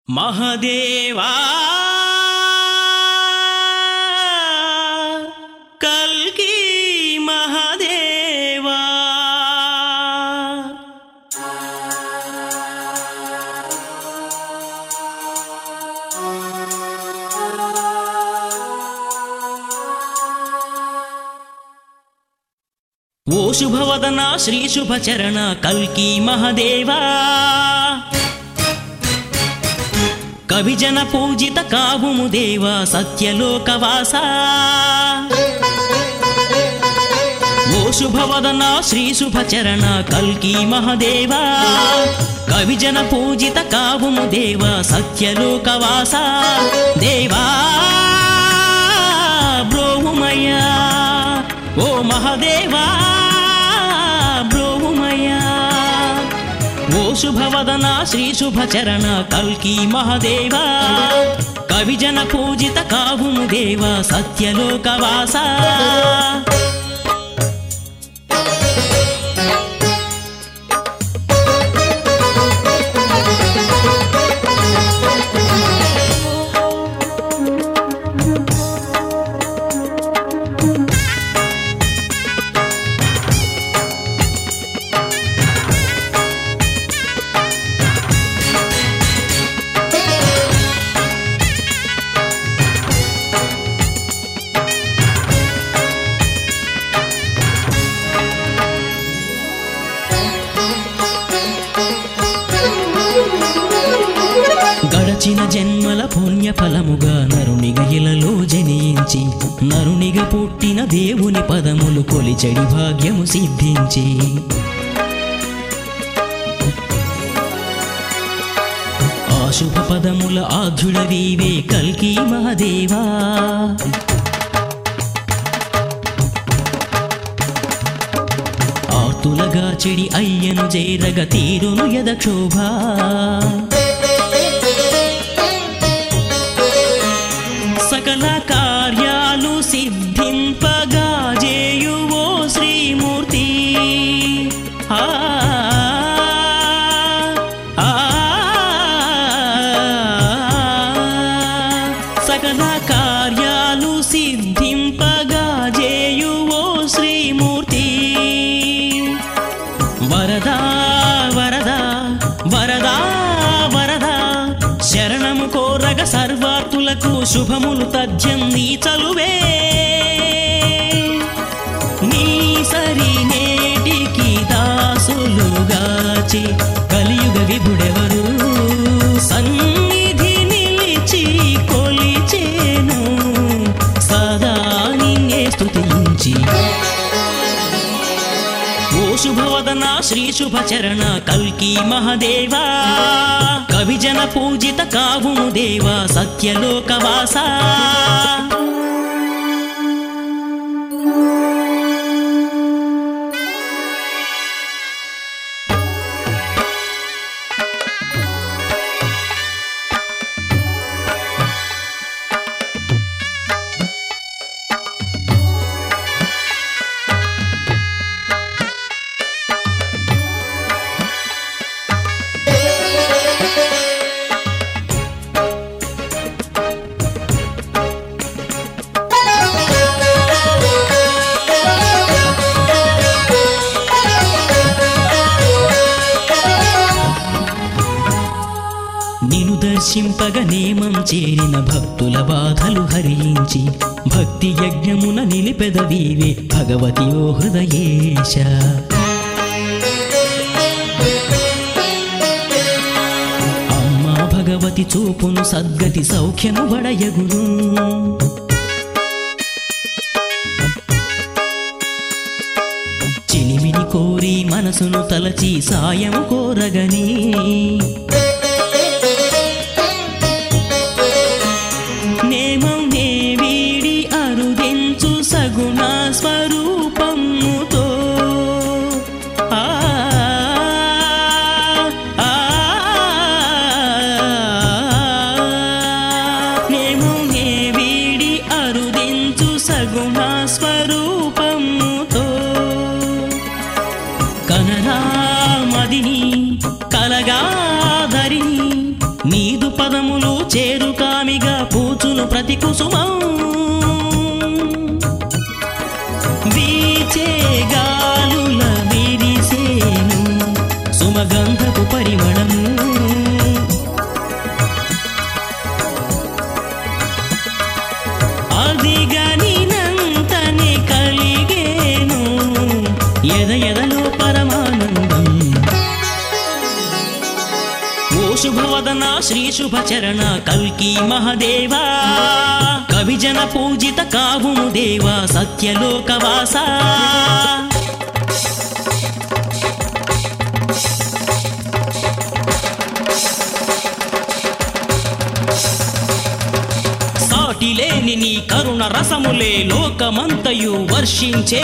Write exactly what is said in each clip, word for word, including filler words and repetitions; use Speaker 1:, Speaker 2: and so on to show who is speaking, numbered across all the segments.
Speaker 1: మహదేవా కల్కి మహదేవా ఓ శుభవదన శ్రీ శుభచరణ కల్కి మహదేవా కవిజన పూజిత కావుము దేవా సత్యలోకవాసా ఓ శుభవదన శ్రీ శుభచరణ కల్కి మహదేవా కవిజన పూజిత కావుము దేవా సత్యలోకవాసా దేవా బ్రోవుమయ్యా ఓ మహదేవా బ్రోవుమయ్యా ఓ శుభవదన శ్రీ శుభచరణ కల్కి మహదేవా కవిజన పూజిత కావుము దేవా సత్యలోకవాసా గడచిన జన్మల పుణ్యఫలముగా నరునిగ ఇలలో జనించి నరునిగ పుట్టిన దేవుని పదములు కొలిచెడి భాగ్యము సిద్ధించి ఆ శుభ పదముల ఆధ్యుడవీవే కల్కి మహదేవా ఆర్తులగా చెడి అయ్యను చేరగ తీరును యదక్షోభా సకల కార్యాలు సిద్ధింపగా జేయువో శ్రీమూర్తి ఆ సకల కార్యాలు సిద్ధింపగా జేయువో శ్రీమూర్తి వరదా వరదా వరదా వరదా శరణము కోరగ సర్వార్తులకు శుభములు తథ్యం నీ చలువే నీ సరి నేటికి దాసులుగాచి కలియుగ విభుడెవరు సన్నిధి నిలిచి కొలిచేను సదా నిన్నే స్తుతించి ఓ శుభవదన శ్రీ శుభచరణ కల్కి మహదేవా కవిజన పూజిత కావుము దేవా సత్యలోకవాసా నిను దర్శింపగ నేమం చేరిన భక్తుల బాధలు హరించి భక్తి యజ్ఞమున నిలిపెదవీవే భగవతి ఓ హృదయేశ అమ్మా భగవతి చూపును సద్గతి సౌఖ్యము వడయగును చిలిమిని కోరి మనసును తలచి సాయము కోరగని నేమం నే వీడి అరుదించు సగుణ స్వరూపముతో ఆ నేమం నే వీడి అరుదించు సగుణ స్వరూపముతో కనరా మదిని కలగా పదములు చేరు కామిగా పూచును ప్రతి కుసుమం వీచే గాలుల విరిసేను సుమగంధపు పరిమళం అదిగనినంతనే కలిగేను ఎద ఎదలో పరమానందం ఓ శుభవదన శ్రీ శుభచరణ కల్కి మహదేవా కవిజన పూజిత కావుము దేవా సత్యలోకవాస సాటిలేని నీ కరుణ రసములే లోకమంతయు వర్షించే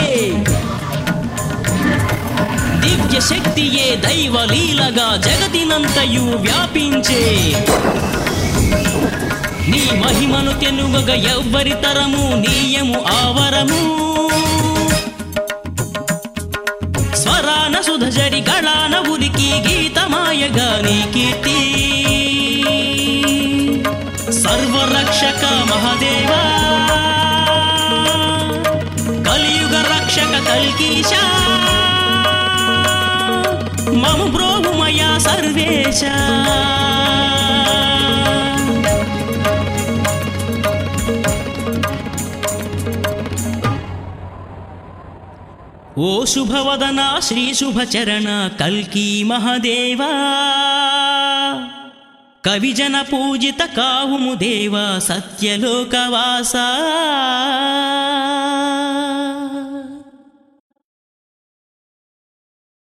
Speaker 1: దివ్య శక్తియే దైవలీలగా జగతినంతయు వ్యాపించే నీ మహిమను తెనుగగ ఎవ్వరి తరము నీయము ఆవరము స్వరాన సుధజరి గళాన ఉరికి గీతమాయగా నీ కీర్తి సర్వరక్షక మహదేవా కలియుగ రక్షక కల్కీశా మము బ్రోవుమయా సర్వేశ ఓ శుభవదన శ్రీ శుభచరణ కల్కి మహదేవా కవిజన పూజిత కావుము దేవా సత్యలోకవాసా।